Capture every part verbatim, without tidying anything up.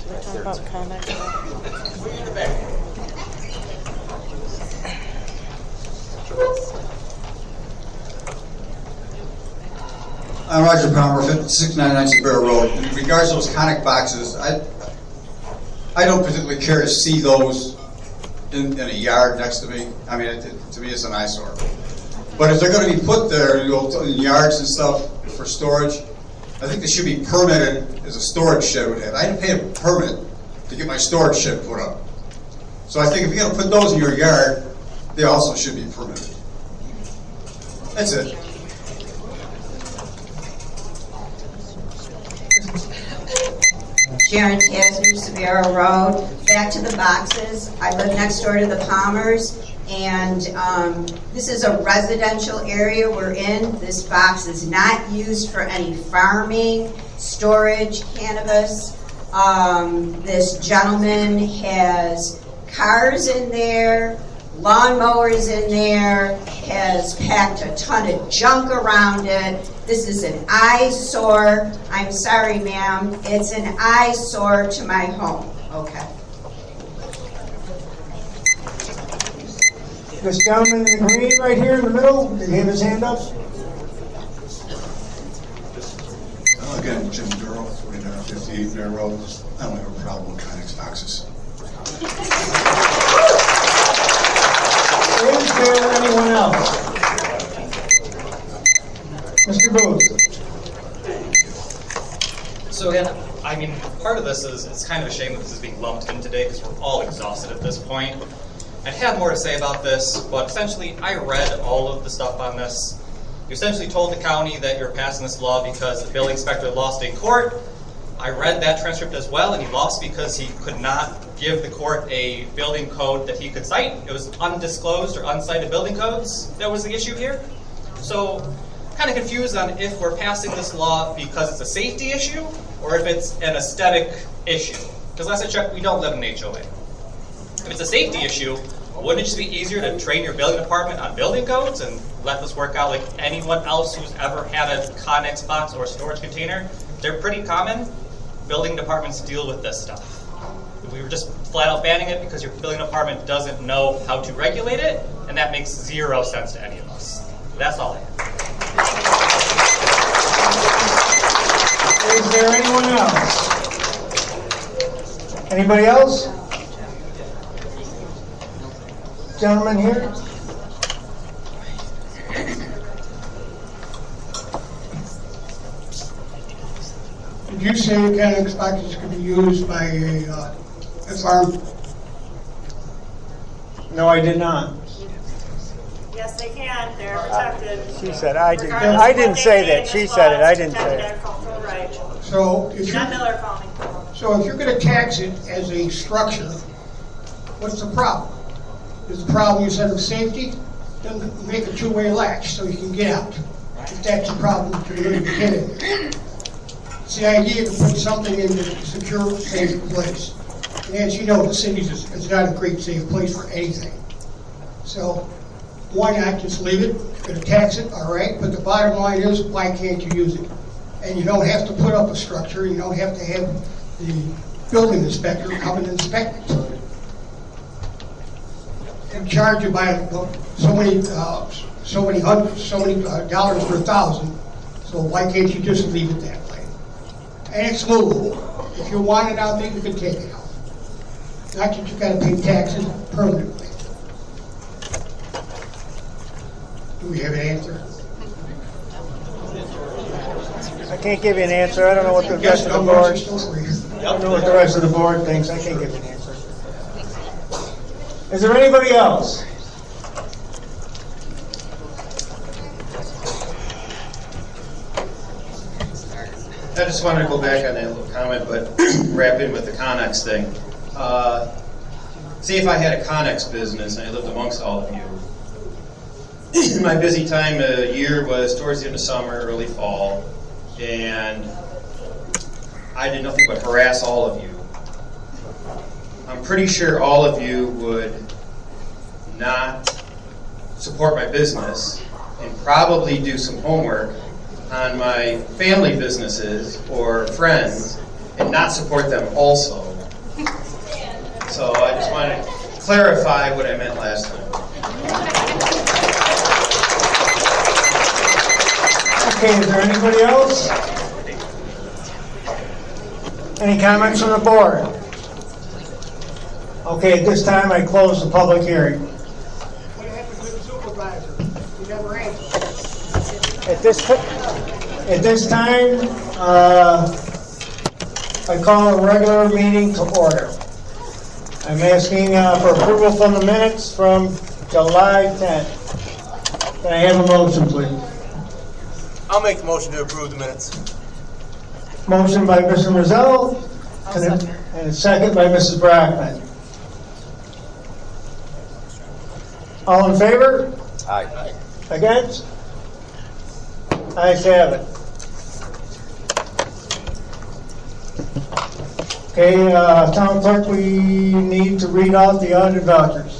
Talk about Connex. I'm Roger Palmer, fifty-six ninety-nine Sabera Road. In regards to those Connex boxes, I I don't particularly care to see those in, in a yard next to me. I mean, it, it, to me, it's an eyesore. But if they're going to be put there, you know, in yards and stuff for storage, I think they should be permitted as a storage shed would have. I didn't pay a permit to get my storage shed put up. So I think if you're going to put those in your yard, they also should be permitted. That's it. Sharon Tasner, Sabera Road. Back to the boxes. I live next door to the Palmers, and um, this is a residential area we're in. This box is not used for any farming, storage, cannabis. Um, this gentleman has cars in there, lawnmowers in there, has packed a ton of junk around it. This is an eyesore. I'm sorry, ma'am. It's an eyesore to my home. Okay. This gentleman in the green right here in the middle, did he have his hand up? Well, again, Jim Durrell, forty-nine fifty-eight Bear Road. I don't have a problem with Connex boxes. Is there anyone else? Mister Booth. So again, I mean, part of this is, it's kind of a shame that this is being lumped in today because we're all exhausted at this point. I had more to say about this, but essentially I read all of the stuff on this. You essentially told the county that you're passing this law because the building inspector lost in court. I read that transcript as well, and he lost because he could not give the court a building code that he could cite. It was undisclosed or uncited building codes that was the issue here. So kind of confused on if we're passing this law because it's a safety issue or if it's an aesthetic issue. Because last I checked, we don't live in an H O A. If it's a safety issue, wouldn't it just be easier to train your building department on building codes and let this work out like anyone else who's ever had a Connex box or a storage container? They're pretty common. Building departments deal with this stuff. If we were just flat out banning it because your building department doesn't know how to regulate it, and that makes zero sense to any of us. That's all I have. Is there anyone else? Anybody else? Gentleman here. Did you say Connex boxes could be used by a, uh, a farm? No, I did not. Yes, they can. They're protected. She said I didn't. Regardless I of what didn't they say say that. in She this said law, it. I it's didn't say protected it. agricultural right. So if Not you Miller County. so if you're going to tax it as a structure, what's the problem? Is the problem you said of safety? Then make a two-way latch so you can get out. If that's the problem that you're going to get in. It's the idea to put something in a secure, safe place. And as you know, the city is, is not a great safe place for anything. So why not just leave it? You're going to tax it, all right, but the bottom line is, why can't you use it? And you don't have to put up a structure, you don't have to have the building inspector come and inspect it. And charge you by so many, uh, so many hundreds, so many uh, dollars per thousand, so why can't you just leave it that way? And it's movable. If you want it out there, you can take it out. Not that you got to pay taxes permanently. Do we have an answer? I can't give you an answer. I don't know what the rest of the board. I don't know what the rest of the board thinks. I can't give you an answer. Is there anybody else? I just wanted to go back on that little comment, but wrap in with the Connex thing. Uh, see if I had a Connex business and I lived amongst all of you. My busy time of year was towards the end of summer, early fall, and I did nothing but harass all of you. I'm pretty sure all of you would not support my business and probably do some homework on my family businesses or friends and not support them also. So I just wanted to clarify what I meant last time. Okay, is there anybody else? Any comments from the board? Okay, at this time I close the public hearing. What happened to the supervisor? You never answered. At this, at this time, uh, I call a regular meeting to order. I'm asking uh, for approval from the minutes from July tenth. Can I have a motion, please? I'll make the motion to approve the minutes. Motion by Mister Mazello, and a, and a second by Missus Brackman. All in favor? Aye. Against? Ayes have it. Okay, uh, Town Clerk, we need to read out the audited vouchers.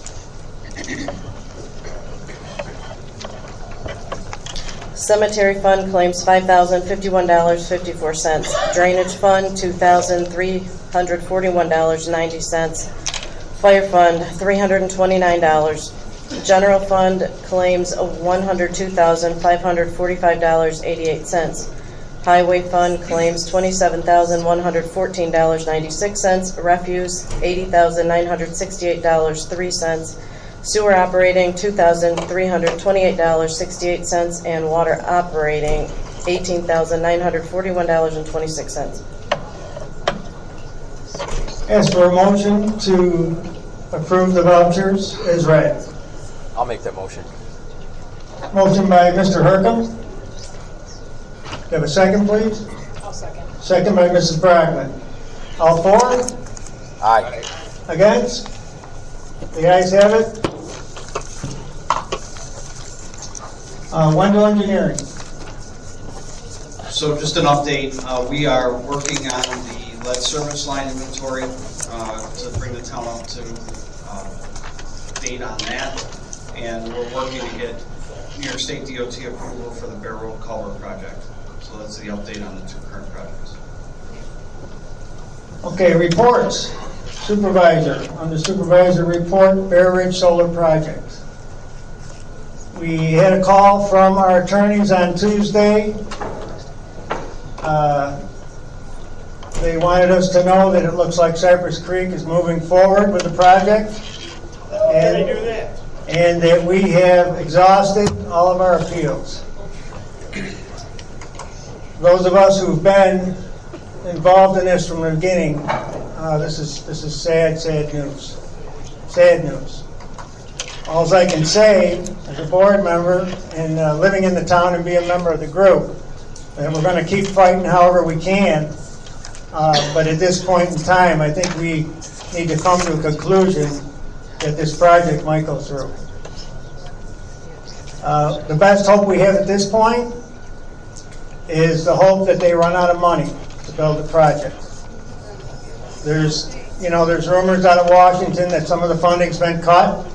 Cemetery fund claims five thousand fifty-one dollars and fifty-four cents. Drainage fund two thousand three hundred forty-one dollars and ninety cents. Fire fund three hundred twenty-nine dollars. General fund claims one hundred two thousand five hundred forty-five dollars and eighty-eight cents. Highway fund claims twenty-seven thousand one hundred fourteen dollars and ninety-six cents. Refuse eighty thousand nine hundred sixty-eight dollars and three cents. Sewer operating two thousand three hundred twenty-eight dollars and sixty-eight cents. And water operating eighteen thousand nine hundred forty-one dollars and twenty-six cents. Ask for a motion to approve the vouchers as read. I'll make that motion. Motion by Mister Hercom. Do you have a second, please? I'll second. Second by Missus Brackman. All for? Aye. Against? The ayes have it. Uh, Wendell Engineering. So just an update, uh, we are working on the lead service line inventory uh, to bring the town up to uh, date on that. And we're working to get New York State D O T approval for the Bear Road Culvert project. So that's the update on the two current projects. Okay, reports. Supervisor. On the supervisor report, Bear Ridge Solar Project. We had a call from our attorneys on Tuesday. Uh, they wanted us to know that it looks like Cypress Creek is moving forward with the project. And, Can they do that? and that we have exhausted all of our appeals. Those of us who've been involved in this from the beginning, uh, this is this is sad, sad news. Sad news. All I can say, as a board member and uh, living in the town and being a member of the group, that we're going to keep fighting however we can. Uh, but at this point in time, I think we need to come to a conclusion that this project might go through. Uh, the best hope we have at this point is the hope that they run out of money to build the project. There's, you know, there's rumors out of Washington that some of the funding's been cut.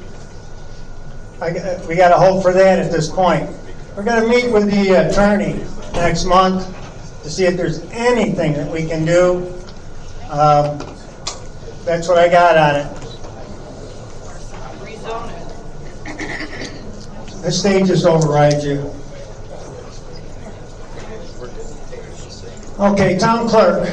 I, we got to hope for that at this point. We're going to meet with the attorney next month to see if there's anything that we can do. Um, that's what I got on it. This stage just overrides you. Okay, town clerk.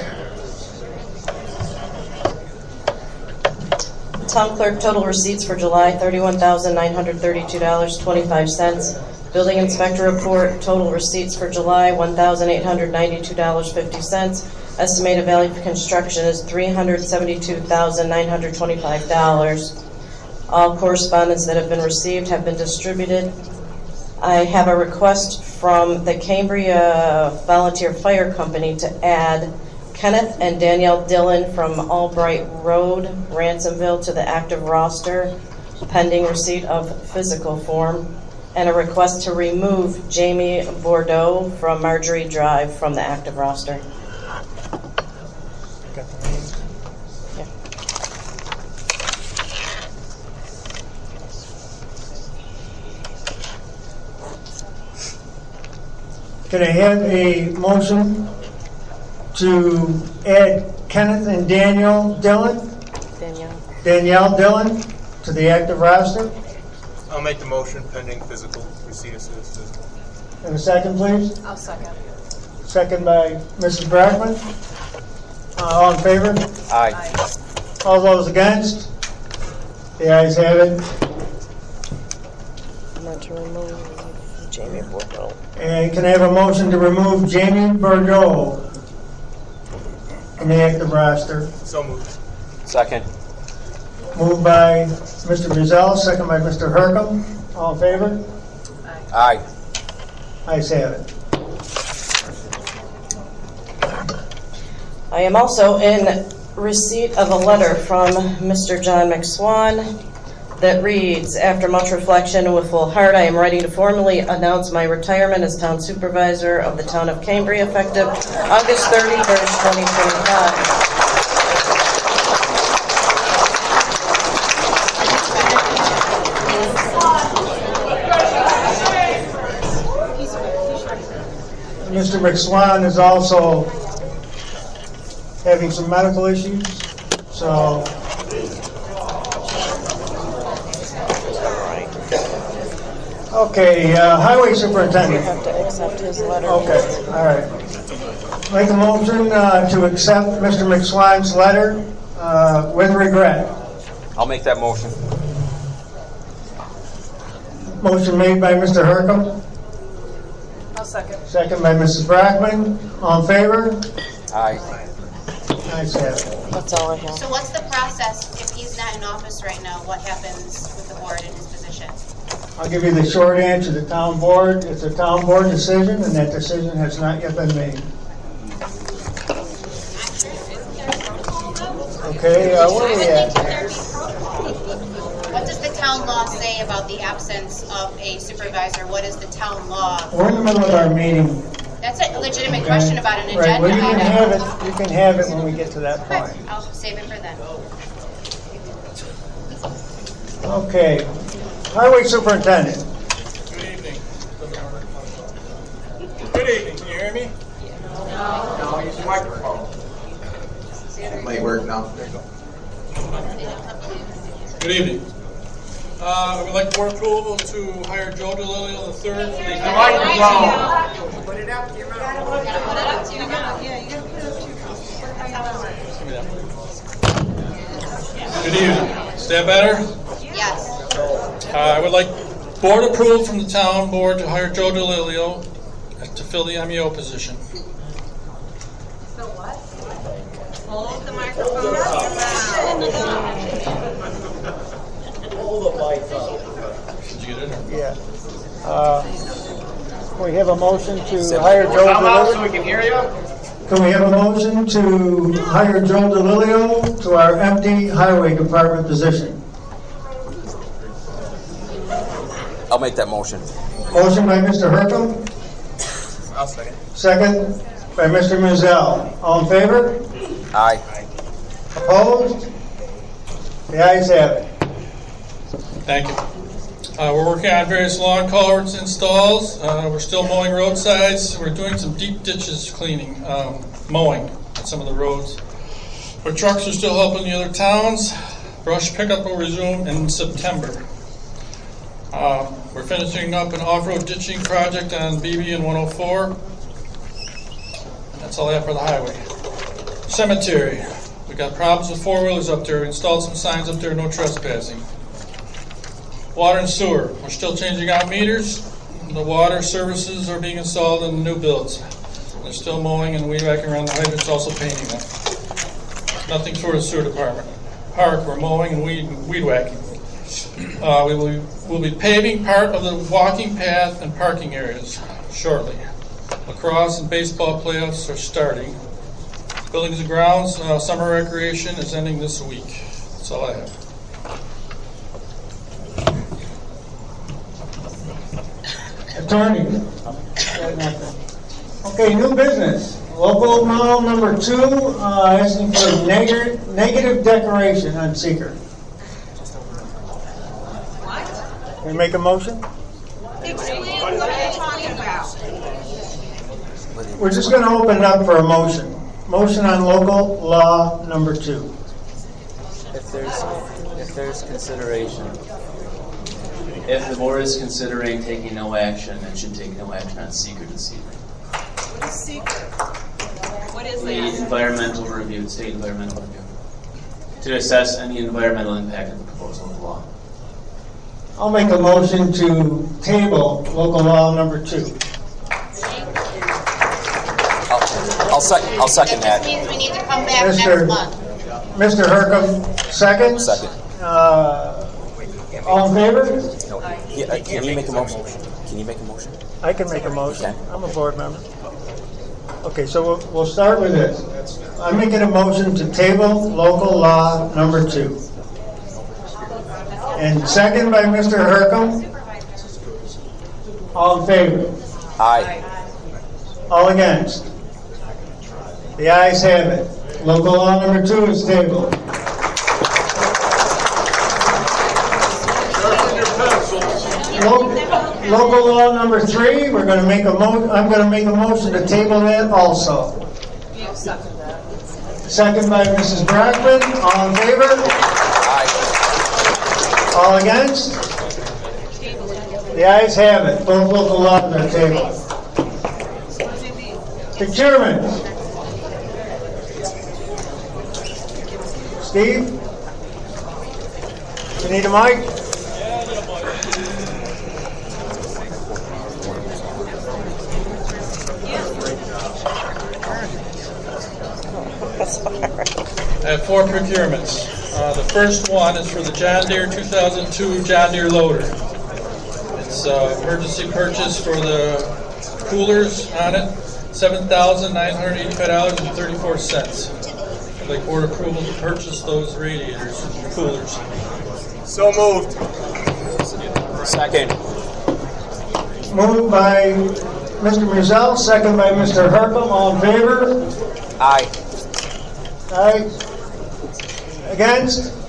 Town clerk total receipts for July, thirty-one thousand nine hundred thirty-two dollars and twenty-five cents. Building inspector report, total receipts for July, one thousand eight hundred ninety-two dollars and fifty cents. Estimated value for construction is three hundred seventy-two thousand nine hundred twenty-five dollars. All correspondence that have been received have been distributed. I have a request from the Cambria Volunteer Fire Company to add Kenneth and Danielle Dillon from Albright Road, Ransomville, to the active roster, pending receipt of physical form, and a request to remove Jamie Bordeaux from Marjorie Drive from the active roster. Yeah. Can I have a motion to add Kenneth and Daniel Dillon? Danielle. Danielle Dillon to the active roster. I'll make the motion pending physical, receipt of citizens. And a second, please. I'll second. Second by Missus Brackman. Uh, all in favor? Aye. All those against? The ayes have it. I'm going to remove Jamie Bordeaux. And can I have a motion to remove Jamie Bordeaux from the active roster? So moved. Second. Moved by Mister Rizal, second by Mister Hercom. All in favor? Aye. Ayes have it. I am also in receipt of a letter from Mister John McSwan that reads, after much reflection and with full heart, I am ready to formally announce my retirement as town supervisor of the town of Cambria effective August thirty-first, twenty twenty-five. Mister McSwan is also having some medical issues, so okay, uh, highway You superintendent. have to accept his letter. Okay, all right. Make a motion uh, to accept Mister McSwan's letter uh, with regret. I'll make that motion. Motion made by Mister Hercom, I'll second. second by Missus Brackman. All in favor? Aye. Ayes have it. That's all I have. So what's the process if he's not in office right now? What happens with the board in his position? I'll give you the short answer. The town board, it's a town board decision, and that decision has not yet been made. Okay, uh, where are we at? What does the town law say about the absence of a supervisor? What is the town law? We're in the middle of our meeting. That's a legitimate question about an Right, agenda well, you can have item. it, you can have it when we get to that Okay, point. I'll save it for then. Okay, highway superintendent. Good evening. Good evening. Can you hear me? No, use the microphone. It might work now. There you go. Good evening. Uh, I would like board approval to hire Joe DeLilio the third for the... The microphone. Put it up to your mouth. You gotta put it up to your mouth. Yeah, you gotta put it up to your mouth. Good evening. Is that better? Yes. Uh, I would like board approval from the town board to hire Joe DeLilio to fill the M E O position. So what? Hold the microphone up to your mouth. Hold the mic up. Did you get it? Or? Yeah. Uh, Can we have a motion to hire Joe Come out so we DeLilio? can hear you. Can we have a motion to hire Joe DeLilio to our empty highway department position? I'll make that motion. Motion by Mister Hercom, I'll second. second by Mister Mizell. All in favor? Aye. Opposed? The ayes have it. Thank you. Uh, we're working on various lawn culverts installs. Uh, we're still mowing roadsides. We're doing some deep ditches cleaning, um, mowing on some of the roads. Our trucks are still helping the other towns. Brush pickup will resume in September. Uh, we're finishing up an off-road ditching project on B B and one oh four. And that's all I have for the highway. Cemetery. We got problems with four-wheelers up there. We installed some signs up there, no trespassing. Water and sewer. We're still changing out meters. The water services are being installed in the new builds. They're still mowing and weed whacking around the hydrants, also painting them. Nothing for the sewer department. Park, we're mowing and weed, weed whacking. Uh, we will we'll be paving part of the walking path and parking areas shortly. Lacrosse and baseball playoffs are starting. Buildings and grounds, uh, summer recreation is ending this week. That's all I have. Attorney. Okay, new business. Local law number two, uh, asking for negative, negative declaration on seeker. What? Can you make a motion? Explain what you're talking about. We're just going to open it up for a motion. Motion on local law number two. If there's, if there's consideration, if the board is considering taking no action, it should take no action on seeker this evening. What is seeker? What is The that? environmental review, state environmental review, to assess any environmental impact of the proposal of law. I'll make a motion to table local law number two. I'll, I'll second. I'll second That that. just means we need to come back Mister next month. Mister Hercom, second? Second. Uh, all in favor? No. Yeah, uh, can you make a motion? Can you make a motion? I can make a motion. Okay. I'm a board member. Okay, so we'll, we'll start with this. I'm making a motion to table local law number two. And second by Mister Hercom. All in favor? Aye. All against? The ayes have it. Local law number two is tabled. Lo- Local law number three, we're going to make a mo, I'm going to make a motion to table that also. You second that. Second by Missus Brackman. All in favor? Aye. All against? The ayes have it. Both local laws are tabled. Procurement. Steve? You need a mic? I have four procurements. Uh, the first one is for the John Deere two thousand two John Deere loader. It's uh, emergency purchase for the coolers on it, seven thousand nine hundred eighty-five dollars and thirty-four cents. I'd like board approval to purchase those radiators and coolers. So moved. Second. Moved by Mister Mizell, second by Mister Hercom. All in favor? Aye. Aye. Against?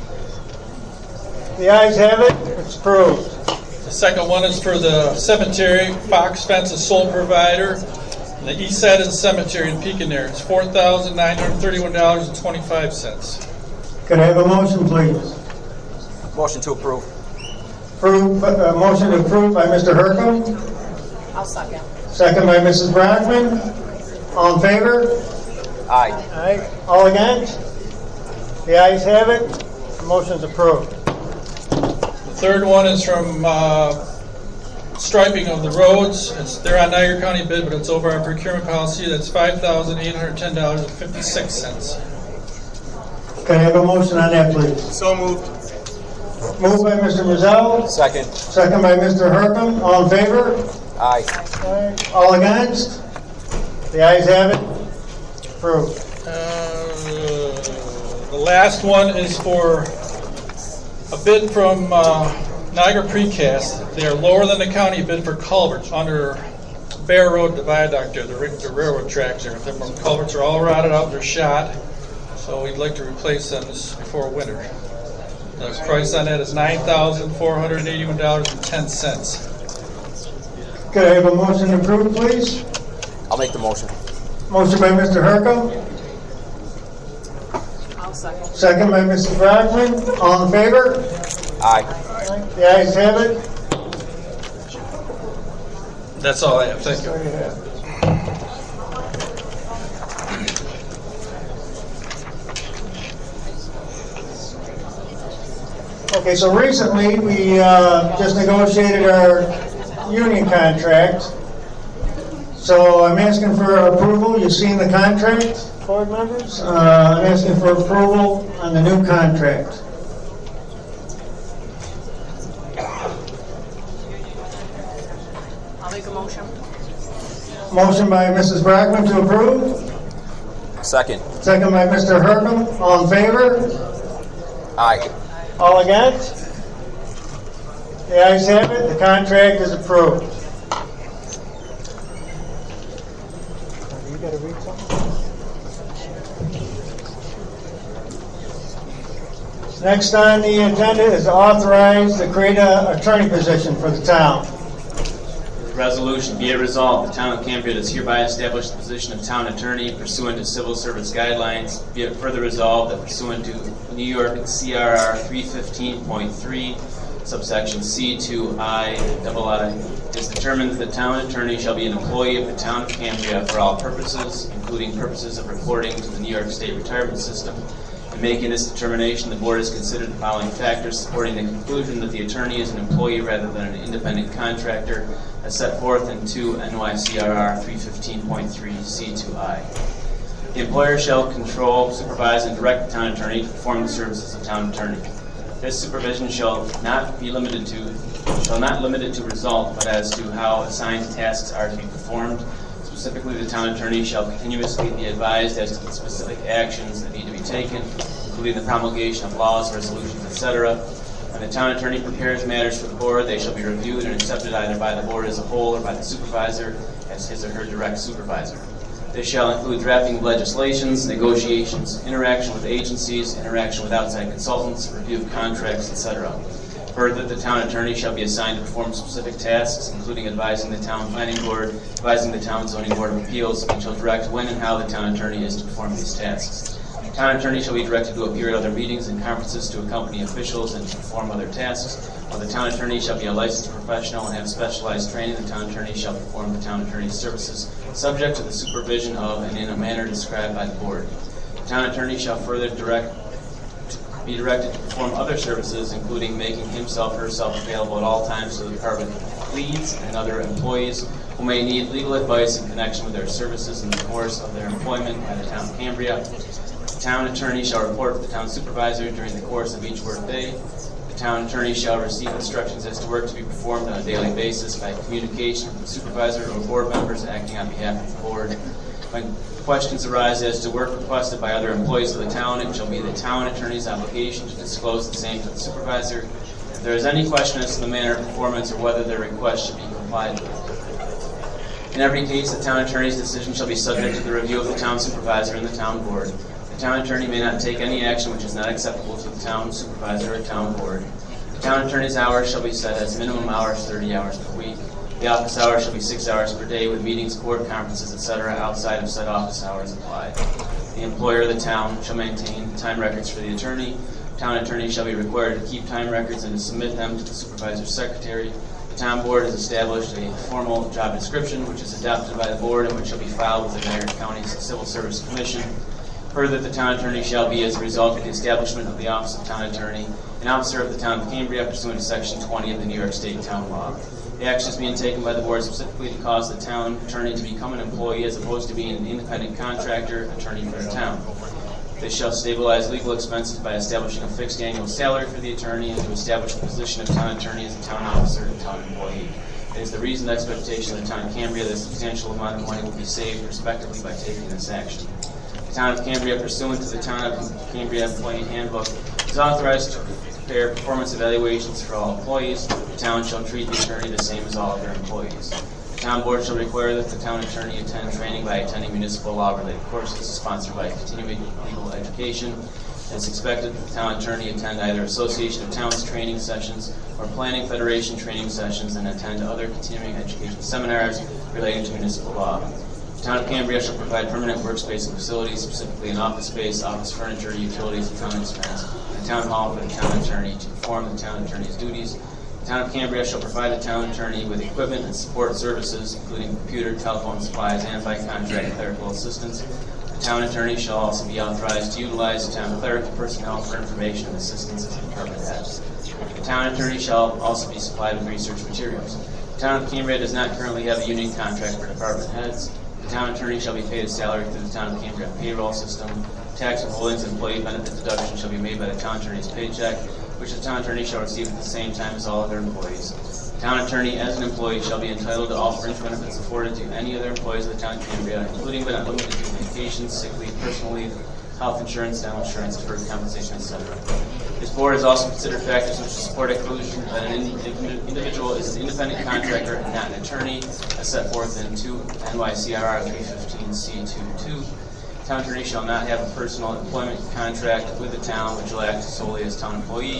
The ayes have it. It's approved. The second one is for the cemetery. Fox Fence is sole provider. And the east side of the cemetery in Pekin-Air. It's four thousand nine hundred thirty-one dollars and twenty-five cents. Could I have a motion, please? Motion to approve. Approve, uh, motion approved by Mister Hercom, I'll second. second by Missus Brockman. All in favor? Aye. Aye. All against? The ayes have it. The motion's approved. The third one is from uh, striping of the roads. It's they're on Niagara County bid, but it's over our procurement policy. That's five thousand eight hundred ten dollars and fifty-six cents. Can I have a motion on that, please? So moved. Moved by Mister Mizell, Second. second by Mister Hercom. All in favor? Aye. Aye. All against? The ayes have it. Approved. Uh, the last one is for a bid from uh, Niagara Precast. They are lower than the county bid for culverts under Bear Road, the viaduct there, the, the railroad tracks there. The culverts are all rotted out, they're shot, so we'd like to replace them this, before winter. The price on that is nine thousand four hundred eighty-one dollars and ten cents. Could I have a motion to approve, please? I'll make the motion. Motion by Mister Hercom, I'll second. second by Missus Brockman. All in favor? Aye. The ayes have it. That's all I have. Thank you. Okay, so recently we uh, just negotiated our union contract. So I'm asking for approval. You've seen the contract, board members. Uh, I'm asking for approval on the new contract. I'll make a motion. Motion by Missus Brockman to approve. Second. Second by Mister Hercom. All in favor? Aye. All against? The ayes have it. The contract is approved. You got to read something? Next on the agenda is authorize to create an attorney position for the town. Resolution, be it resolved, the town of Cambria does hereby establish the position of town attorney pursuant to civil service guidelines. Be it further resolved that pursuant to New York C R R three fifteen point three, subsection C two I, double I, it is determined that the town attorney shall be an employee of the town of Cambria for all purposes, including purposes of reporting to the New York State Retirement System. In making this determination, the board has considered the following factors supporting the conclusion that the attorney is an employee rather than an independent contractor, as set forth in two N Y C R R three fifteen point three C two I. The employer shall control, supervise, and direct the town attorney to perform the services of town attorney. This supervision shall not be limited to shall not limit it to result, but as to how assigned tasks are to be performed. Specifically, the town attorney shall continuously be advised as to the specific actions that need to be taken, including the promulgation of laws, resolutions, et cetera. When the town attorney prepares matters for the board, they shall be reviewed and accepted either by the board as a whole or by the supervisor as his or her direct supervisor. This shall include drafting of legislations, negotiations, interaction with agencies, interaction with outside consultants, review of contracts, et cetera. Further, the town attorney shall be assigned to perform specific tasks, including advising the town planning board, advising the town zoning board of appeals, and shall direct when and how the town attorney is to perform these tasks. The town attorney shall be directed to appear at other meetings and conferences to accompany officials and to perform other tasks. While the town attorney shall be a licensed professional and have specialized training, the town attorney shall perform the town attorney's services subject to the supervision of and in a manner described by the board. The town attorney shall further direct be directed to perform other services, including making himself or herself available at all times to the department leads and other employees who may need legal advice in connection with their services in the course of their employment by the town of Cambria. The town attorney shall report to the town supervisor during the course of each workday. The town attorney shall receive instructions as to work to be performed on a daily basis by communication from the supervisor or board members acting on behalf of the board. When questions arise as to work requested by other employees of the town, it shall be the town attorney's obligation to disclose the same to the supervisor. If there is any question as to the manner of performance or whether their request should be complied with. In every case, the town attorney's decision shall be subject to the review of the town supervisor and the town board. The town attorney may not take any action which is not acceptable to the town supervisor or town board. The town attorney's hours shall be set as minimum hours thirty hours per week. The office hours shall be six hours per day with meetings, court conferences, et cetera outside of said office hours applied. The employer of the town shall maintain time records for the attorney. Town attorney shall be required to keep time records and to submit them to the supervisor's secretary. The town board has established a formal job description which is adopted by the board and which shall be filed with the Dyer County Civil Service Commission. Further, the town attorney shall be, as a result of the establishment of the office of town attorney, an officer of the town of Cambria pursuant to section twenty of the New York State Town Law. The action is being taken by the board specifically to cause the town attorney to become an employee as opposed to being an independent contractor attorney for the town. This shall stabilize legal expenses by establishing a fixed annual salary for the attorney and to establish the position of town attorney as a town officer and town employee. It is the reasoned expectation of the town of Cambria that a substantial amount of money will be saved respectively by taking this action. The town of Cambria, pursuant to the town of Cambria Employee Handbook, is authorized to prepare performance evaluations for all employees. The town shall treat the attorney the same as all other employees. The town board shall require that the town attorney attend training by attending municipal law-related courses sponsored by Continuing Legal Education. It is expected that the town attorney attend either Association of Towns training sessions or Planning Federation training sessions and attend other continuing education seminars relating to municipal law. The town of Cambria shall provide permanent workspace and facilities, specifically an office space, office furniture, utilities, and town expense, and a town hall for the town attorney to perform the town attorney's duties. The town of Cambria shall provide the town attorney with equipment and support services, including computer, telephone supplies, and by contract clerical assistance. The town attorney shall also be authorized to utilize the town cleric and personnel for information and assistance as the department heads. The town attorney shall also be supplied with research materials. The town of Cambria does not currently have a union contract for department heads. The town attorney shall be paid a salary through the town of Cambria payroll system. Tax withholdings and employee benefit deduction shall be made by the town attorney's paycheck, which the town attorney shall receive at the same time as all other employees. The town attorney, as an employee, shall be entitled to all fringe benefits afforded to any other employees of the town of Cambria, including but not limited to vacation, sick leave, personal leave, health insurance, dental insurance, deferred compensation, et cetera. This board has also considered factors which support a conclusion that an individual is an independent contractor and not an attorney, as set forth in two N Y C R R three fifteen C two two. The town attorney shall not have a personal employment contract with the town, which will act solely as town employee.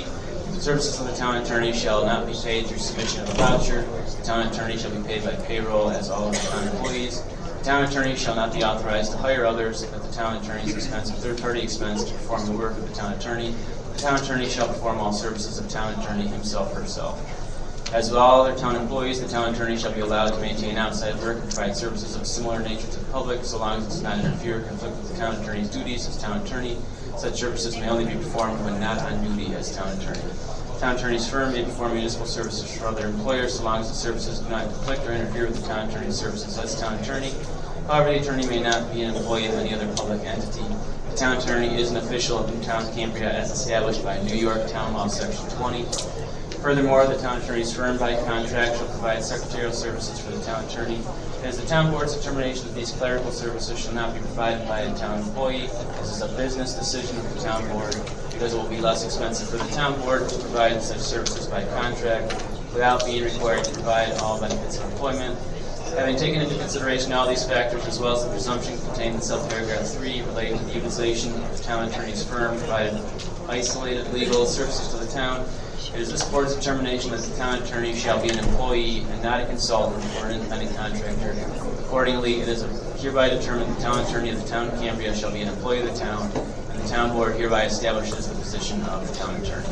Services of the town attorney shall not be paid through submission of a voucher. The town attorney shall be paid by payroll as all of the town employees. The town attorney shall not be authorized to hire others at the town attorney's expense or third-party expense to perform the work of the town attorney. The town attorney shall perform all services of town attorney himself or herself. As with all other town employees, the town attorney shall be allowed to maintain outside work and provide services of similar nature to the public, so long as it does not interfere or conflict with the town attorney's duties as town attorney. Such services may only be performed when not on duty as town attorney. The town attorney's firm may perform municipal services for other employers, so long as the services do not conflict or interfere with the town attorney's services as town attorney. However, the attorney may not be an employee of any other public entity. The town attorney is an official of Newtown Cambria as established by New York Town Law Section twenty. Furthermore, the town attorney's firm by contract shall provide secretarial services for the town attorney. It is the town board's determination that these clerical services shall not be provided by a town employee. This is a business decision of the town board, because it will be less expensive for the town board to provide such services by contract without being required to provide all benefits of employment. Having taken into consideration all these factors, as well as the presumption contained in subparagraph three relating to the utilization of the town attorney's firm provided isolated legal services to the town, it is this board's determination that the town attorney shall be an employee and not a consultant or an independent contractor. Accordingly, it is hereby determined the town attorney of the town of Cambria shall be an employee of the town, and the town board hereby establishes the position of the town attorney.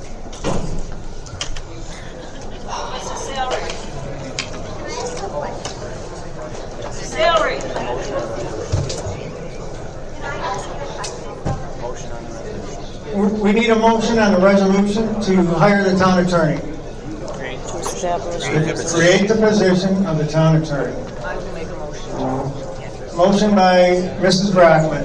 Salary. Salary. We need a motion on the resolution to hire the town attorney. To establish. Create the position of the town attorney. I will make a motion. Motion by Missus Brockman.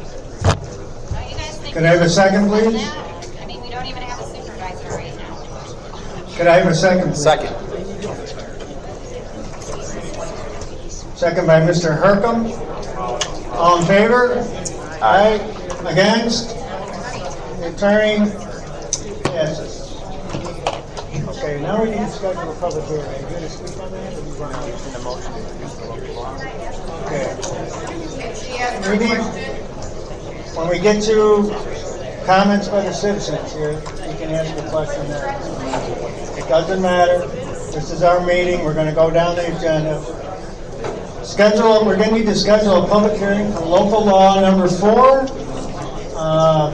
Could I have a second, please? I mean, we don't even have a supervisor right now. Could I have a second, please? Second. Second by Mister Hercom. All in favor? Aye. Against? The attorney passes. Okay, now we need to schedule a public hearing. Are you going to speak on that, or do you want to in the motion? Okay. We need, when we get to comments by the citizens here, you can ask a question there. It doesn't matter. This is our meeting. We're going to go down the agenda. Schedule. We're going to need to schedule a public hearing for local law number four. Uh,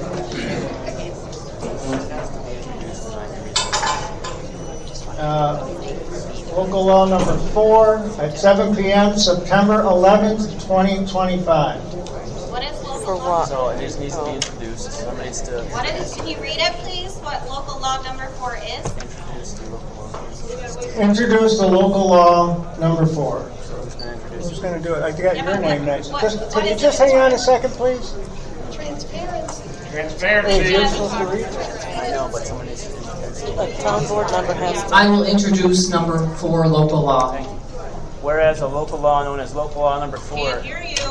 Uh, local law number four at seven p m September eleventh, twenty twenty-five. What is local For law? what? So it just needs to be introduced. Somebody needs to What is, can you read it, please? What local law number four is? introduce the local law. Introduce the local law number four. So who's going to introduce Who's going to do it? I got Yeah, your but name what- next. what- Just, what can you is just it? hang on a second, please? Transparency. Hey, you're supposed to read. I know, but someone needs to introduce A town board member has to. I will introduce number four local law. Whereas a local law known as local law number four. Can't hear you.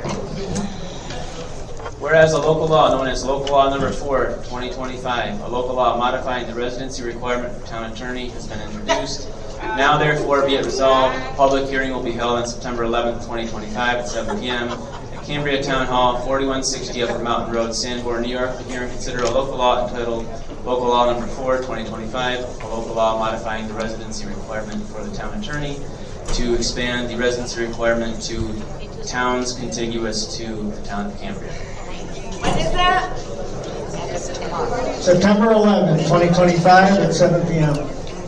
Whereas a local law known as local law number four, twenty twenty-five, a local law modifying the residency requirement for town attorney has been introduced. Now therefore be it resolved, a public hearing will be held on September eleventh, twenty twenty-five at seven p m at Cambria Town Hall, forty-one sixty Upper Mountain Road, Sanborn, New York, to hear and consider a local law entitled Local Law Number four, twenty twenty-five, a local law modifying the residency requirement for the town attorney to expand the residency requirement to towns contiguous to the town of Cambria. When is that? September eleventh, twenty twenty-five at seven p m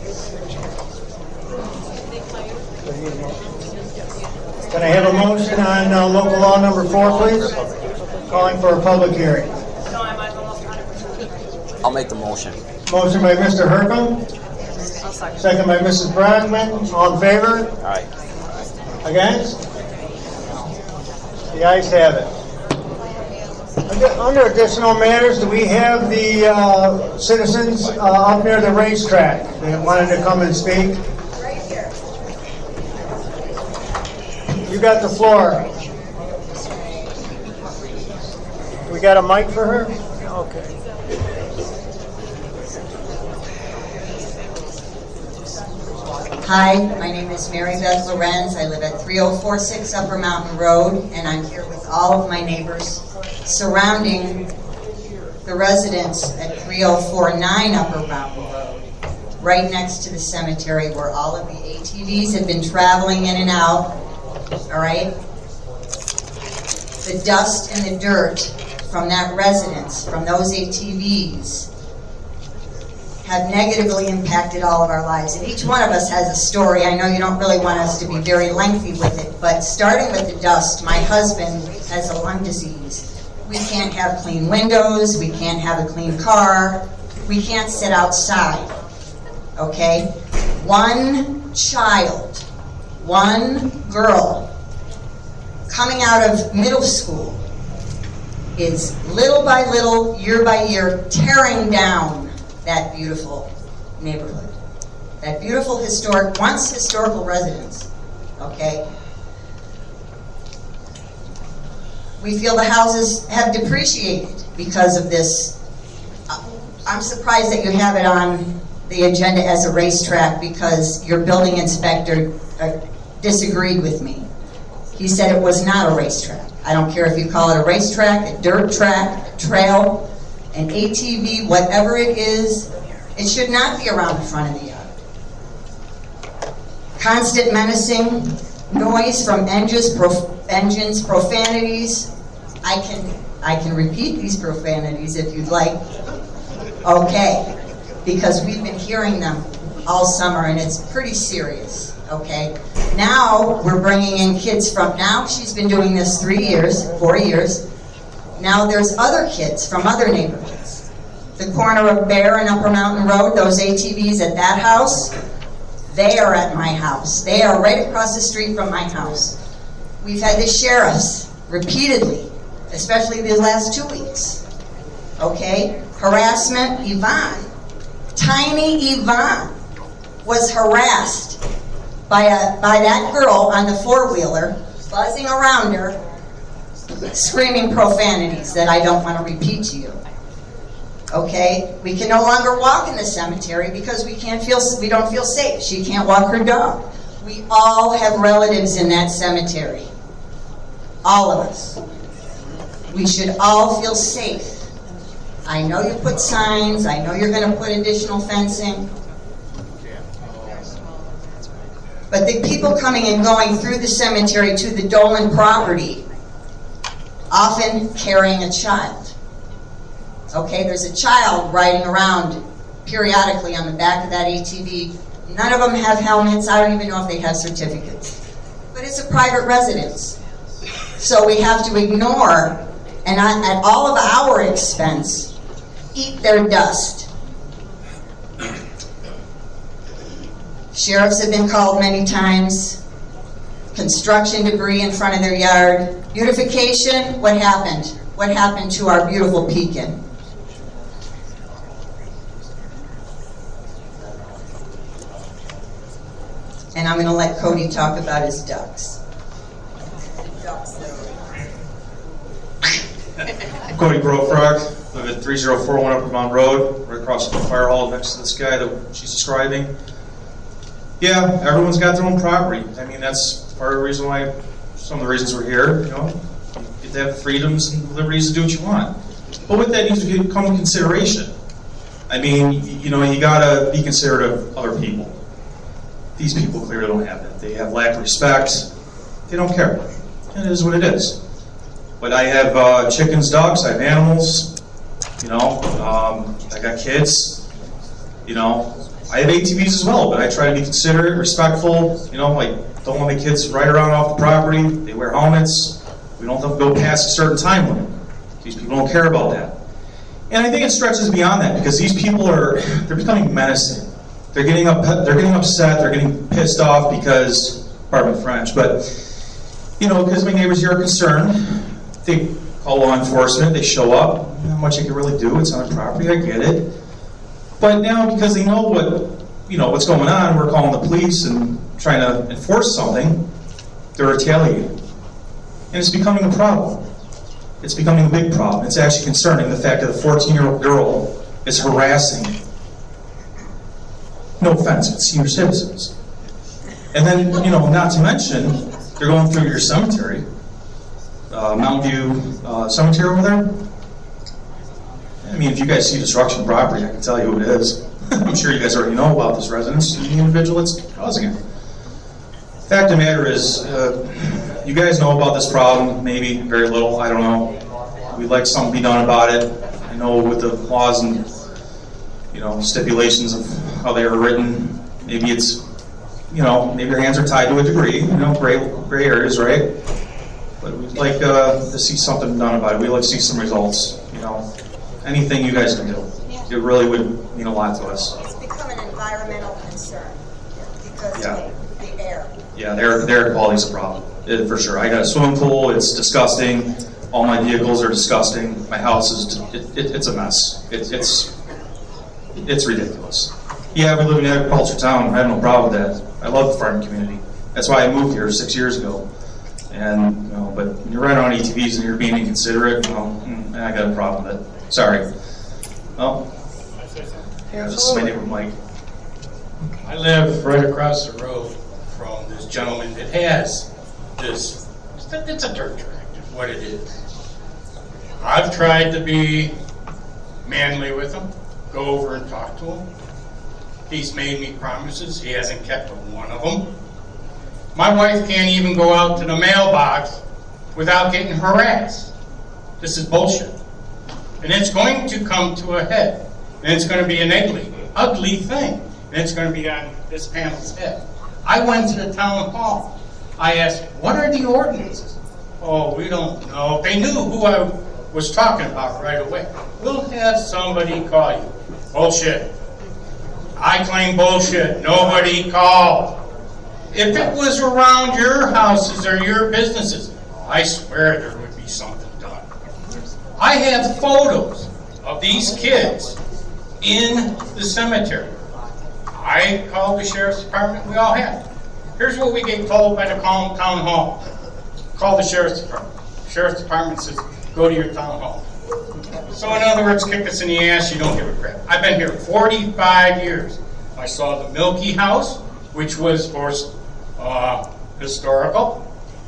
Can I have a motion on uh, local law number four, please? Calling for a public hearing. No, I'm almost one hundred percent. I'll make the motion. Motion by Mister Hercom. I'll second. Second by Missus Brockman. All in favor? Aye. Against? The ayes have it. Under- Under additional matters, do we have the uh, citizens uh, up near the racetrack that wanted to come and speak? Right here. You got the floor. We got a mic for her? Okay. Hi, my name is Mary Beth Lorenz. I live at three oh four six Upper Mountain Road, and I'm here with all of my neighbors surrounding the residents at three oh four nine Upper Mountain Road, right next to the cemetery where all of the A T Vs have been traveling in and out, all right? The dust and the dirt from that residence, from those A T Vs, have negatively impacted all of our lives. And each one of us has a story. I know you don't really want us to be very lengthy with it, but starting with the dust, my husband has a lung disease. We can't have clean windows, we can't have a clean car, we can't sit outside, okay? One child, one girl coming out of middle school is little by little, year by year, tearing down that beautiful neighborhood. That beautiful historic, once historical residence, okay? We feel the houses have depreciated because of this. I'm surprised that you have it on the agenda as a racetrack because your building inspector uh, disagreed with me. He said it was not a racetrack. I don't care if you call it a racetrack, a dirt track, a trail, an A T V, whatever it is, it should not be around the front of the yard. Constant menacing, noise from engines, prof- engines, profanities. I can I can repeat these profanities if you'd like. Okay, because we've been hearing them all summer and it's pretty serious. Okay, now we're bringing in kids from, now she's been doing this three years, four years. Now there's other kids from other neighborhoods. The corner of Bear and Upper Mountain Road, those A T Vs at that house, they are at my house. They are right across the street from my house. We've had the sheriffs repeatedly, especially these last two weeks. Okay? Harassment, Yvonne. Tiny Yvonne was harassed by a by that girl on the four-wheeler, buzzing around her, screaming profanities that I don't want to repeat to you. Okay? We can no longer walk in the cemetery because we can't feel we don't feel safe. She can't walk her dog. We all have relatives in that cemetery. All of us. We should all feel safe. I know you put signs, I know you're going to put additional fencing. But the people coming and going through the cemetery to the Dolan property, often carrying a child. Okay, there's a child riding around periodically on the back of that A T V. None of them have helmets. I don't even know if they have certificates. But it's a private residence. So we have to ignore, and at all of our expense, eat their dust. Sheriffs have been called many times. Construction debris in front of their yard. Beautification, what happened? What happened to our beautiful Pekin? And I'm going to let Cody talk about his ducks. I'm Cody Grofrog, live at three oh four one Upper Mountain Road, right across from the fire hall next to this guy that she's describing. Yeah, everyone's got their own property. I mean, that's part of the reason why, some of the reasons we're here, you know. You get to have freedoms and liberties to do what you want. But with that needs to come in consideration. I mean, you know, you gotta be considerate of other people. These people clearly don't have that. They have lack of respect. They don't care. And it is what it is. But I have uh, chickens, ducks, I have animals, you know, um, I got kids, you know. I have A T Vs as well, but I try to be considerate, respectful, you know, like don't let my kids ride around off the property. They wear helmets. We don't have to go past a certain time limit. These people don't care about that. And I think it stretches beyond that because these people are, they're becoming menacing. They're getting up, they're getting upset, they're getting pissed off because, pardon my French, but, you know, because my neighbors here are concerned. They call law enforcement, they show up. Not much I can really do, it's on their property, I get it. But now, because they know what, you know, what's going on, we're calling the police and trying to enforce something, they're retaliating. And it's becoming a problem. It's becoming a big problem. It's actually concerning the fact that a fourteen-year-old girl is harassing, no offense, but senior citizens. And then, you know, not to mention, they're going through your cemetery, uh, Mountain View uh, Cemetery over there. I mean, if you guys see destruction of property, I can tell you who it is. I'm sure you guys already know about this residence and the individual that's causing it. Fact of the matter is, uh, you guys know about this problem, maybe very little, I don't know. We'd like something to be done about it. I know with the laws and, you know, stipulations of how they were written, maybe it's, you know, maybe your hands are tied to a degree, you know, gray, gray areas, right? But we'd like uh, to see something done about it. We'd like to see some results, you know. Anything you guys can do. It really would mean a lot to us. It's become an environmental concern because Yeah. of the air. Yeah, the air, the air quality's a problem, it, for sure. I got a swimming pool, it's disgusting. All my vehicles are disgusting. My house is, it, it, it's a mess. It, it's, it's ridiculous. Yeah, we live in an agriculture town. I have no problem with that. I love the farming community. That's why I moved here six years ago. And, you know, but when you're right on A T Vs and you're being inconsiderate, well, I got a problem with it. Sorry. Well, yeah, this is my neighbor Mike. I live right across the road from this gentleman that has this, it's a dirt tract, is what it is. I've tried to be manly with him, go over and talk to him. He's made me promises, he hasn't kept one of them. My wife can't even go out to the mailbox without getting harassed. This is bullshit. And it's going to come to a head. And it's going to be an ugly, ugly thing. And it's going to be on this panel's head. I went to the town hall. I asked, what are the ordinances? Oh, we don't know. They knew who I was talking about right away. We'll have somebody call you. Bullshit. I claim bullshit. Nobody called. If it was around your houses or your businesses, I swear there would be something done. I have photos of these kids in the cemetery. I called the sheriff's department, we all have. Here's what we get told by the town hall. Call the sheriff's department. The sheriff's department says, go to your town hall. So in other words, kick us in the ass, you don't give a crap. I've been here forty-five years. I saw the Milky House, which was for uh, historical.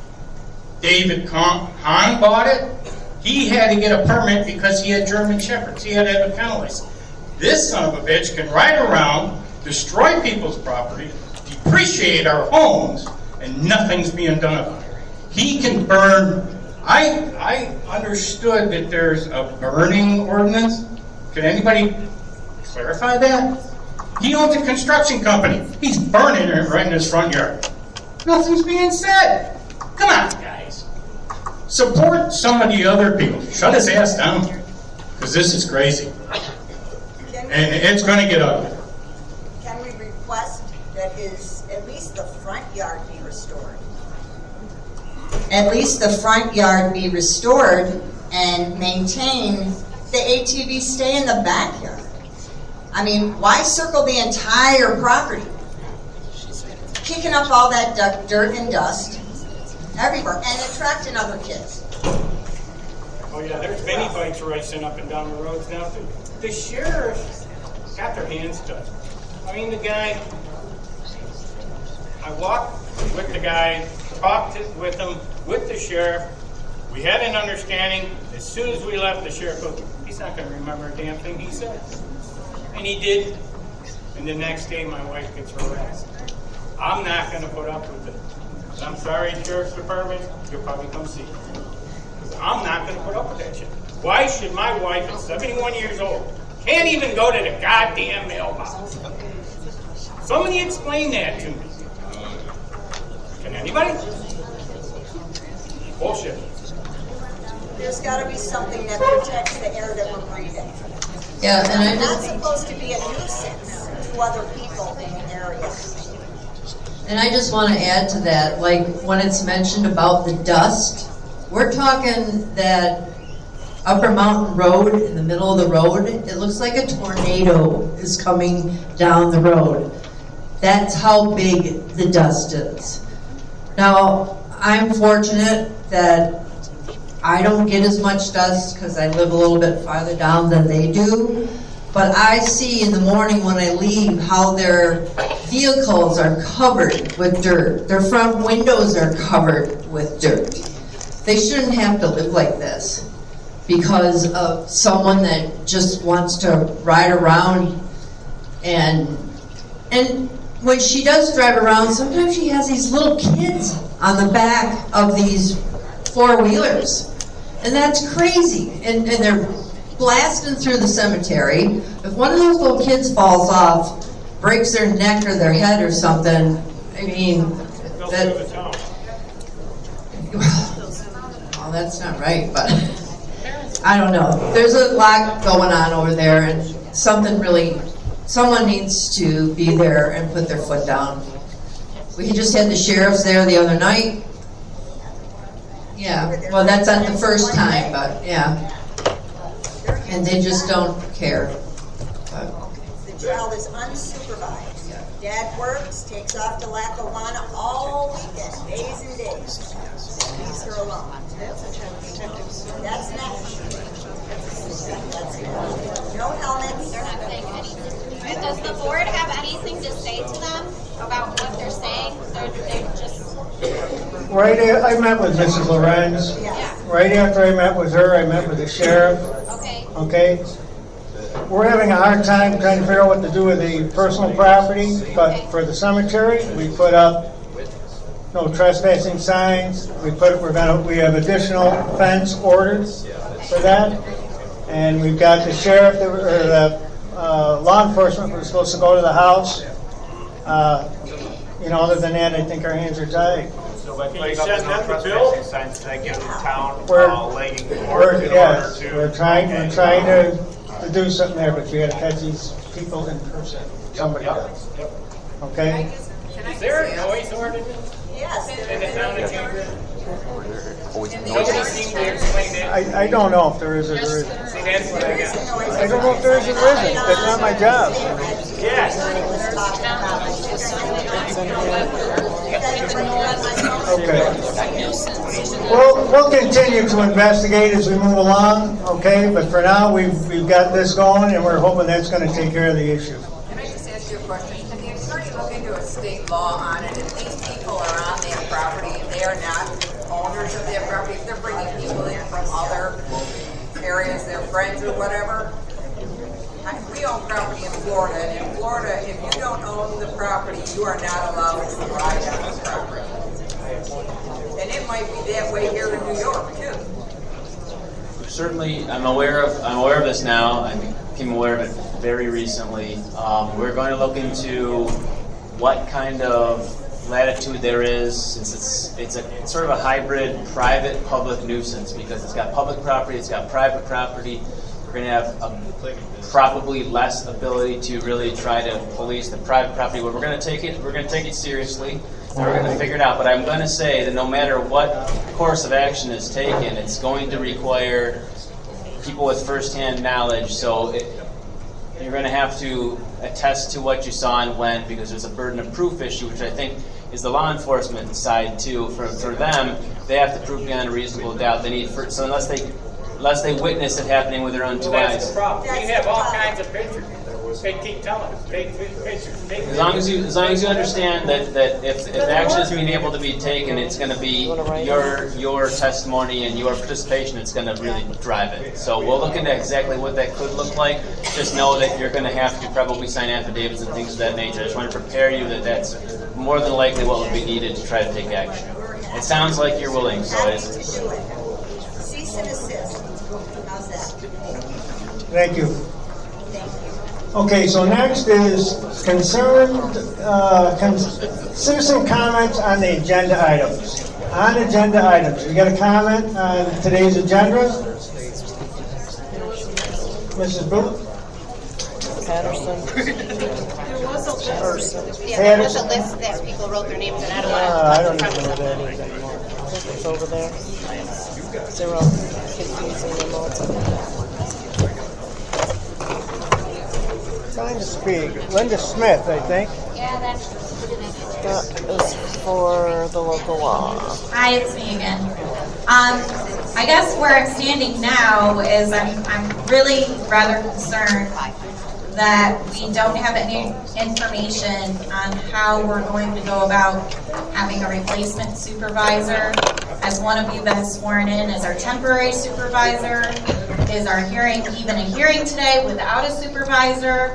David Hahn bought it. He had to get a permit because he had German Shepherds. He had to have a kennel license. This son of a bitch can ride around, destroy people's property, depreciate our homes, and nothing's being done about it. He can burn. I I understood that there's a burning ordinance. Can anybody clarify that? He owns a construction company. He's burning it right in his front yard. Nothing's being said. Come on, guys. Support some of the other people. Shut his ass down. Because this is crazy. And it's going to get ugly. Can we request that his, at least the front yard be restored? At least the front yard be restored and maintain the A T V stay in the backyard. I mean, why circle the entire property? Kicking up all that dirt and dust everywhere and attracting other kids. Oh yeah, there's many bikes racing up and down the roads now too. The sheriff got their hands touched. I mean, the guy, I walked with the guy, talked to, with him, with the sheriff. We had an understanding. As soon as we left, the sheriff goes, he's not going to remember a damn thing he said. And he did. And the next day, my wife gets harassed. I'm not going to put up with it. And I'm sorry, Sheriff's Department, you'll probably come see me. I'm not going to put up with that shit. Why should my wife, at seventy-one years old, can't even go to the goddamn mailbox? Somebody explain that to me. Can anybody? Bullshit. There's got to be something that protects the air that we're breathing. Yeah, and I It's not just, supposed to be a nuisance to other people in the area. and I just want to add to that, like when it's mentioned about the dust, we're talking that Upper Mountain Road, in the middle of the road, it looks like a tornado is coming down the road. That's how big the dust is. Now, I'm fortunate that I don't get as much dust because I live a little bit farther down than they do. But I see in the morning when I leave how their vehicles are covered with dirt. Their front windows are covered with dirt. They shouldn't have to live like this. because of someone that just wants to ride around and and when she does drive around, sometimes she has these little kids on the back of these four-wheelers. And that's crazy. And, and they're blasting through the cemetery. If one of those little kids falls off, breaks their neck or their head or something, I mean, that, well, that's not right, but I don't know. There's a lot going on over there, and something really, someone needs to be there and put their foot down. We just had the sheriffs there the other night. Yeah, well, that's not the first time, but yeah. And they just don't care. But. The child is unsupervised. Dad works, takes off to Lackawanna all weekend, days and days. Leaves her alone. That's next. No helmets. They're not saying anything. Does the board have anything to say to them about what they're saying? They're, they're just... Right, I met with Missus Lorenz. Yeah. Right after I met with her, I met with the sheriff. Okay. Okay? We're having a hard time trying to figure out what to do with the personal property, but for the cemetery, we put up no trespassing signs. We put, we're gonna, we have additional fence orders for that. And we've got the sheriff, that, or the uh, law enforcement who was supposed to go to the house. Uh, you know, other than that, I think our hands are tied. So by putting up no trespassing signs, that gives the town We're, uh, lagging we're, in yes, order to... we're trying, we're trying to, to do something there, but we got to catch these people in person. Somebody Yep, does. yep. Okay? Is there a noise ordinance? Yes. In the town of Cambridge? Always Nobody seemed to explain it. I, I don't know if there is or there isn't. See, that's what I got. I don't know if there is or there isn't. That's not my job. Yes. Okay. Well, we'll continue to investigate as we move along, okay? But for now, we've, we've got this going, and we're hoping that's going to take care of the issue. Can I just ask you a question? Can the attorney look into a state law on it? If these people are on their property and they are not owners of their property, if they're bringing people in from other areas, their friends or whatever, we own property in Florida, and in Florida, if you don't own the property, you are not allowed to ride on the property. And it might be that way here in New York, too. Certainly, I'm aware of I'm aware of this now. I became aware of it very recently. Um, we're going to look into what kind of latitude there is, since it's it's a it's sort of a hybrid private-public nuisance, because it's got public property, it's got private property. We're going to have a, probably less ability to really try to police the private property. But we're going to take it. We're going to take it seriously. And we're going to figure it out. But I'm going to say that no matter what course of action is taken, it's going to require people with firsthand knowledge. So it, you're going to have to attest to what you saw and when, because there's a burden of proof issue, which I think is the law enforcement side too. For for them, they have to prove beyond a reasonable doubt. They need for, so unless they unless they witness it happening with their own two Well, that's eyes. the problem. We have all kinds of pictures. They keep telling us, take pictures, take As long as you, as long as you understand that, that if, if action is being able to be taken, it's going to be your your testimony and your participation. It's going to really drive it. So we'll look into exactly what that could look like. Just know that you're going to have to probably sign affidavits and things of that nature. I just want to prepare you that that's more than likely what would be needed to try to take action. It sounds like you're willing, so it's. Cease and assist. How's that? Thank you. Okay, so next is concerned, uh, con- citizen comments on the agenda items. On agenda items, you got a comment on today's agenda? Missus Booth? Patterson. There was a list. Patterson. Yeah, there was a list that people wrote their names, and I don't want to. Uh, I don't know where that is anymore. I think it's over there. Zero. Confusing them all. Trying to speak. Linda Smith, I think. Yeah, that's. That is for the local law. Hi, it's me again. Um, I guess where I'm standing now is I'm, I'm really rather concerned that we don't have any information on how we're going to go about having a replacement supervisor. Has one of you been sworn in as our temporary supervisor? Is our hearing even a hearing today without a supervisor?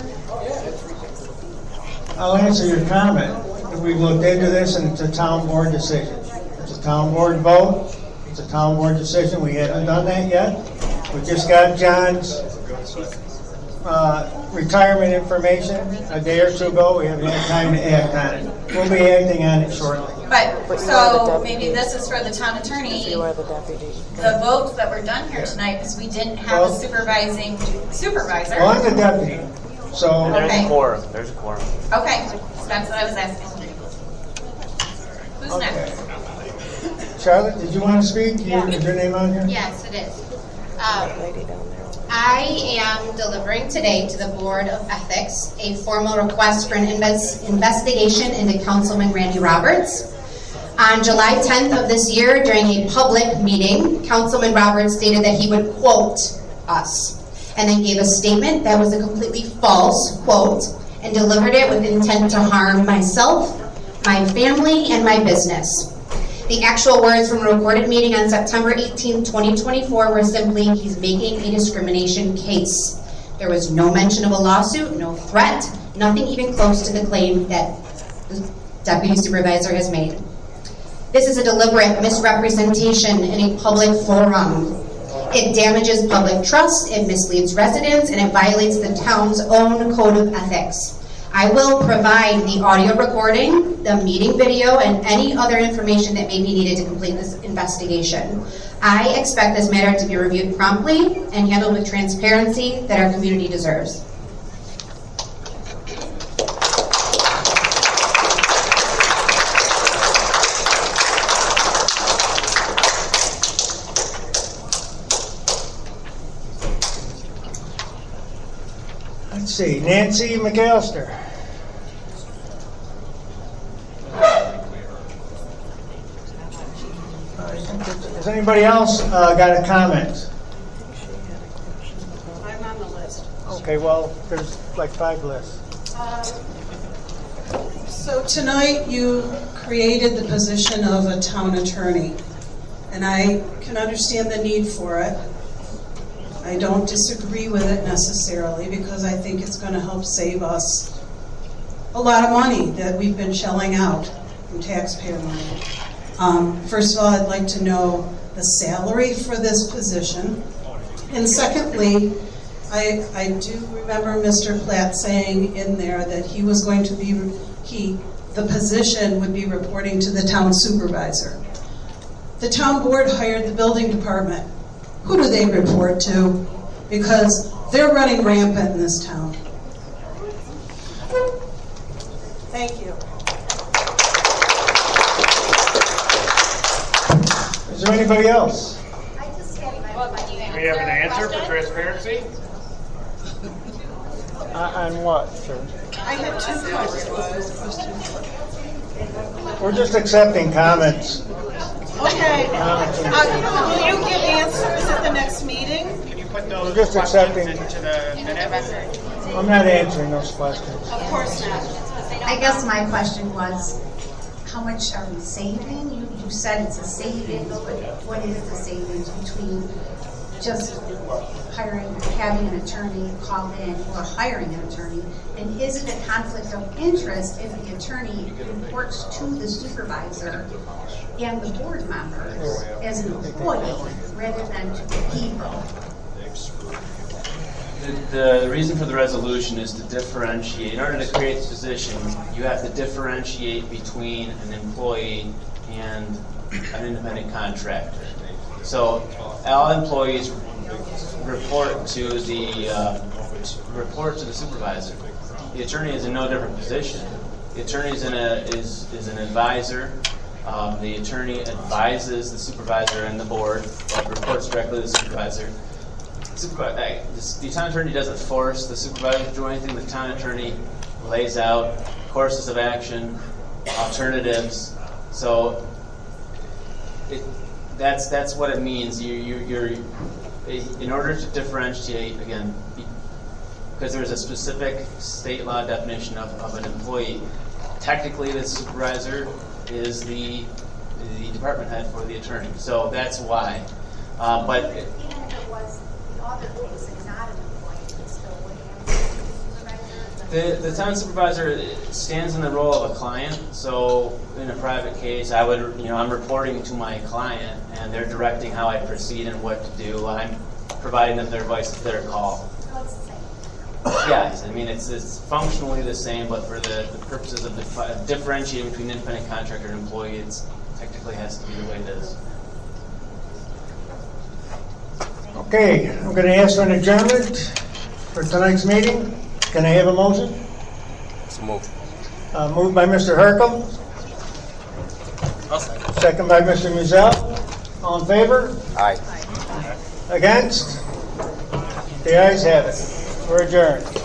I'll answer your comment. We've looked into this and it's a town board decision. It's a town board vote. It's a town board decision. We haven't done that yet. We just got John's uh, retirement information a day or two ago. We haven't had time to act on it. We'll be acting on it shortly. But, so maybe this is for the town attorney. You are the deputy. The votes that were done here tonight is we didn't have Well- a supervising supervisor. Well, I'm the deputy, so. There's Okay. a quorum. There's a quorum. Okay, that's what I was asking. Who's next? Charlotte, did you want to speak? You- Yeah. Is your name on here? Yes, it is. Um, I am delivering today to the Board of Ethics a formal request for an invest- investigation into Councilman Randy Roberts. On July tenth of this year, during a public meeting, Councilman Roberts stated that he would quote us, and then gave a statement that was a completely false quote, and delivered it with intent to harm myself, my family, and my business. The actual words from a recorded meeting on September eighteenth, twenty twenty-four were simply, he's making a discrimination case. There was no mention of a lawsuit, no threat, nothing even close to the claim that the deputy supervisor has made. This is a deliberate misrepresentation in a public forum. It damages public trust, it misleads residents, and it violates the town's own code of ethics. I will provide the audio recording, the meeting video, and any other information that may be needed to complete this investigation. I expect this matter to be reviewed promptly and handled with transparency that our community deserves. Let's see, Nancy McAllister. Has anybody else uh, got a comment? I'm on the list. Okay, well, there's like five lists. Uh, So tonight you created the position of a town attorney, and I can understand the need for it. I don't disagree with it necessarily because I think it's going to help save us a lot of money that we've been shelling out from taxpayer money. Um, first of all, I'd like to know the salary for this position. And secondly, I, I do remember Mister Platt saying in there that he was going to be, he, the position would be reporting to the town supervisor. The town board hired the building department. Who do they report to? Because they're running rampant in this town. Thank you. Is there anybody else? Do we have an answer for transparency? Uh, on what, sir? I had two questions. We're just accepting comments. Okay. Uh, will you give answers at the next meeting? Can you put We're those just questions accepting. into the minutes? I'm not answering those questions. Of course not. I guess my question was, how much are we saving? You, you said it's a savings, but what is the savings between just hiring, having an attorney call in or hiring an attorney? And is it a conflict of interest if the attorney reports to the supervisor and the board members as an employee rather than to the people? The, the reason for the resolution is to differentiate. In order to create this position, you have to differentiate between an employee and an independent contractor. So all employees report to the uh, report to the supervisor. The attorney is in no different position. The attorney is in a is is an advisor. Um, the attorney advises the supervisor and the board, but reports directly to the supervisor. Supervisor, the town attorney doesn't force the supervisor to do anything. The town attorney lays out courses of action, alternatives. So it, that's that's what it means. You you you're in order to differentiate again, because there's a specific state law definition of, of an employee. Technically, the supervisor is the the department head for the attorney, so that's why. Uh, but Even if it was the other case and not an employee, it still would have a supervisor? The, the town supervisor stands in the role of a client. So in a private case, I would, you know, I'm reporting to my client, and they're directing how I proceed and what to do. I'm providing them their advice if their call. So it's the same. Yes, I mean it's it's functionally the same, but for the, the purposes of defi- differentiating between independent contractor and employee, it's technically has to be the way it is. Okay, I'm going to ask for an adjournment for tonight's meeting. Can I have a motion? So moved. Uh, moved by Mister Hercom. Second by Mister Muzell. All in favor? Aye. Against? The ayes have it. We're adjourned.